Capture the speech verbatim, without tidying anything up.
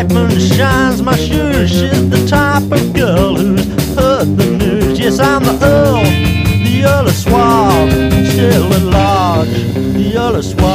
bright moon shines my shoes. She's the type of girl who's heard the news. Yes, I'm the Earl, the Earl of Suave, still at large, the Earl of Suave.